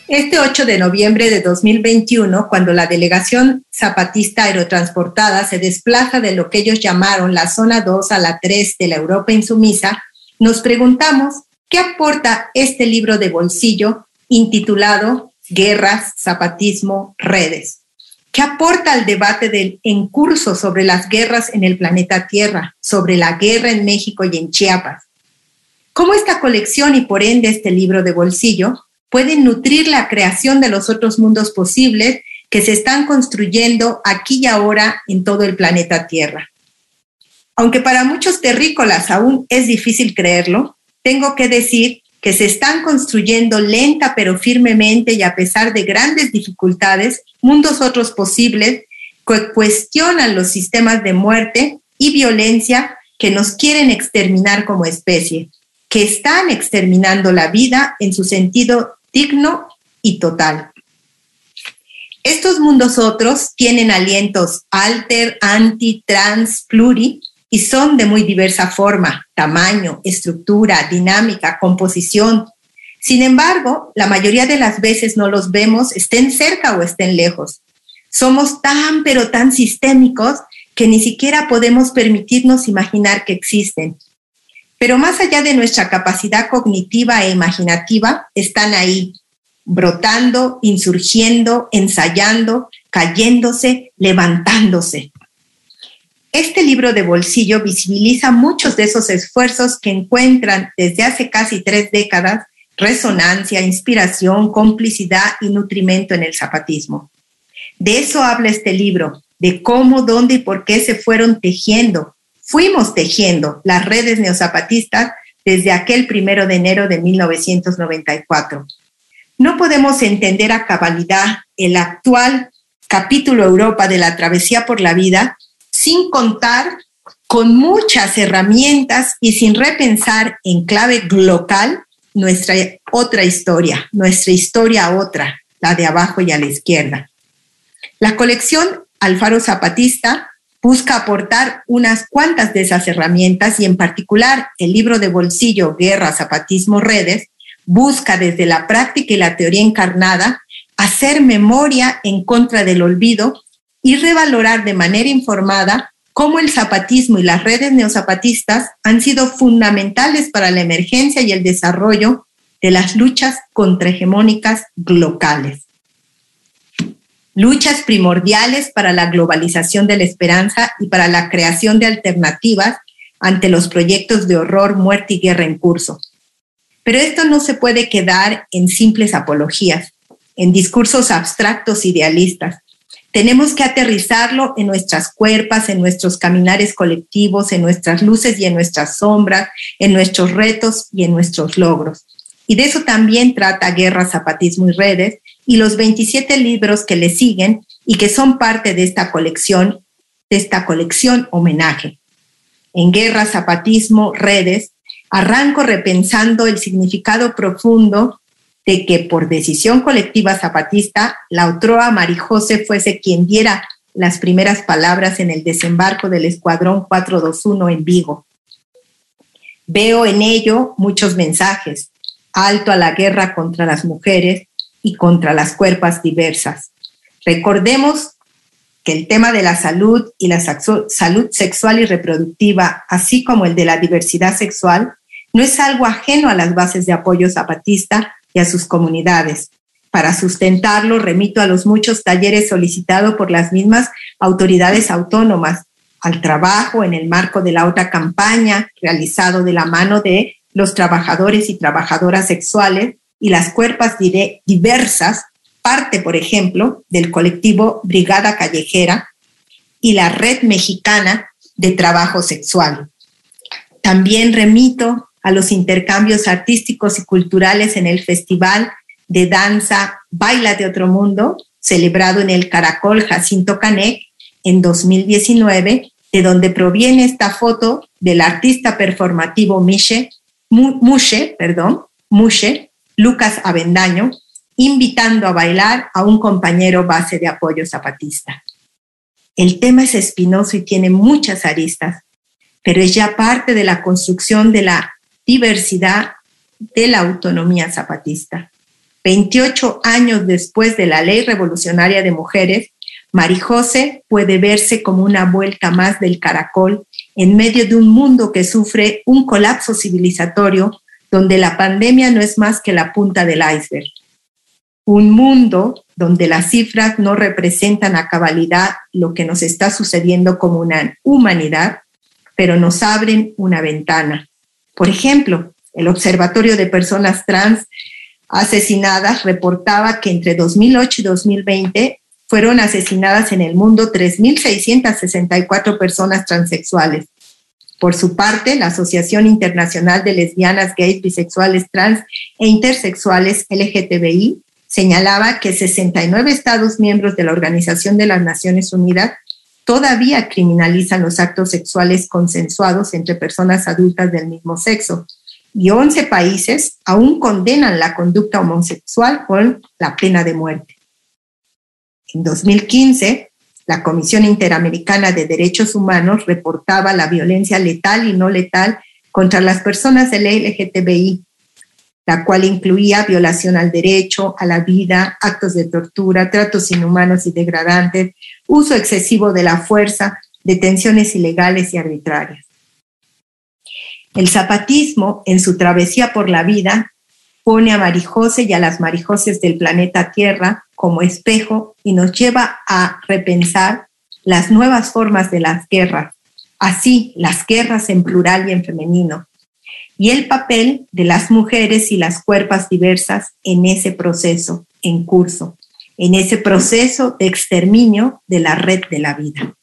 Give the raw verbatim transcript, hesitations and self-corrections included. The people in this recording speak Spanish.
Este ocho de noviembre de dos mil veintiuno, cuando la delegación zapatista aerotransportada se desplaza de lo que ellos llamaron la zona dos a la tres de la Europa insumisa, nos preguntamos qué aporta este libro de bolsillo intitulado Guerras, Zapatismo, Redes. ¿Qué aporta al debate del en curso sobre las guerras en el planeta Tierra, sobre la guerra en México y en Chiapas? ¿Cómo esta colección y por ende este libro de bolsillo pueden nutrir la creación de los otros mundos posibles que se están construyendo aquí y ahora en todo el planeta Tierra? Aunque para muchos terrícolas aún es difícil creerlo, tengo que decir que se están construyendo lenta pero firmemente y a pesar de grandes dificultades, mundos otros posibles que cuestionan los sistemas de muerte y violencia que nos quieren exterminar como especie, que están exterminando la vida en su sentido digno y total. Estos mundos otros tienen alientos alter, anti, trans, pluri y son de muy diversa forma, tamaño, estructura, dinámica, composición. Sin embargo, la mayoría de las veces no los vemos, estén cerca o estén lejos. Somos tan pero tan sistémicos que ni siquiera podemos permitirnos imaginar que existen. Pero más allá de nuestra capacidad cognitiva e imaginativa, están ahí, brotando, insurgiendo, ensayando, cayéndose, levantándose. Este libro de bolsillo visibiliza muchos de esos esfuerzos que encuentran desde hace casi tres décadas resonancia, inspiración, complicidad y nutrimento en el zapatismo. De eso habla este libro, de cómo, dónde y por qué se fueron tejiendo, fuimos tejiendo las redes neozapatistas desde aquel primero de enero de mil novecientos noventa y cuatro. No podemos entender a cabalidad el actual capítulo Europa de la travesía por la vida sin contar con muchas herramientas y sin repensar en clave local nuestra otra historia, nuestra historia otra, la de abajo y a la izquierda. La colección Alfaro Zapatista busca aportar unas cuantas de esas herramientas y en particular el libro de bolsillo Guerra, Zapatismo, Redes busca desde la práctica y la teoría encarnada hacer memoria en contra del olvido y revalorar de manera informada cómo el zapatismo y las redes neozapatistas han sido fundamentales para la emergencia y el desarrollo de las luchas contrahegemónicas locales. Luchas primordiales para la globalización de la esperanza y para la creación de alternativas ante los proyectos de horror, muerte y guerra en curso. Pero esto no se puede quedar en simples apologías, en discursos abstractos idealistas. Tenemos que aterrizarlo en nuestras cuerpas, en nuestros caminares colectivos, en nuestras luces y en nuestras sombras, en nuestros retos y en nuestros logros. Y de eso también trata Guerra, Zapatismo y Redes y los veintisiete libros que le siguen y que son parte de esta colección, de esta colección homenaje. En Guerra, Zapatismo, Redes, arranco repensando el significado profundo de que por decisión colectiva zapatista, la otrora Marijose fuese quien diera las primeras palabras en el desembarco del Escuadrón cuatrocientos veintiuno en Vigo. Veo en ello muchos mensajes: alto a la guerra contra las mujeres y contra las cuerpas diversas. Recordemos que el tema de la salud y la salud sexual y reproductiva, así como el de la diversidad sexual, no es algo ajeno a las bases de apoyo zapatista y a sus comunidades. Para sustentarlo, remito a los muchos talleres solicitados por las mismas autoridades autónomas, al trabajo en el marco de la otra campaña realizado de la mano de los trabajadores y trabajadoras sexuales y las cuerpas diversas, parte, por ejemplo, del colectivo Brigada Callejera y la Red Mexicana de Trabajo Sexual. También remito a los intercambios artísticos y culturales en el Festival de Danza Baila de Otro Mundo, celebrado en el Caracol Jacinto Canek en dos mil diecinueve, de donde proviene esta foto del artista performativo Mishe, Mushe, perdón, Mushe, Lucas Avendaño, invitando a bailar a un compañero base de apoyo zapatista. El tema es espinoso y tiene muchas aristas, pero es ya parte de la construcción de la diversidad de la autonomía zapatista. veintiocho años después de la Ley Revolucionaria de Mujeres, Marijose puede verse como una vuelta más del caracol en medio de un mundo que sufre un colapso civilizatorio donde la pandemia no es más que la punta del iceberg. Un mundo donde las cifras no representan a cabalidad lo que nos está sucediendo como una humanidad, pero nos abren una ventana. Por ejemplo, el Observatorio de Personas Trans Asesinadas reportaba que entre dos mil ocho y dos mil veinte fueron asesinadas en el mundo tres mil seiscientas sesenta y cuatro personas transexuales. Por su parte, la Asociación Internacional de Lesbianas, Gays, Bisexuales, Trans e Intersexuales L G T B I señalaba que sesenta y nueve Estados miembros de la Organización de las Naciones Unidas todavía criminalizan los actos sexuales consensuados entre personas adultas del mismo sexo, y once países aún condenan la conducta homosexual con la pena de muerte. En dos mil quince, la Comisión Interamericana de Derechos Humanos reportaba la violencia letal y no letal contra las personas del L G T B I, la cual incluía violación al derecho, a la vida, actos de tortura, tratos inhumanos y degradantes, uso excesivo de la fuerza, detenciones ilegales y arbitrarias. El zapatismo, en su travesía por la vida, pone a Marijose y a las Marijoses del planeta Tierra como espejo y nos lleva a repensar las nuevas formas de las guerras, así las guerras en plural y en femenino, y el papel de las mujeres y las cuerpas diversas en ese proceso en curso, en ese proceso de exterminio de la red de la vida.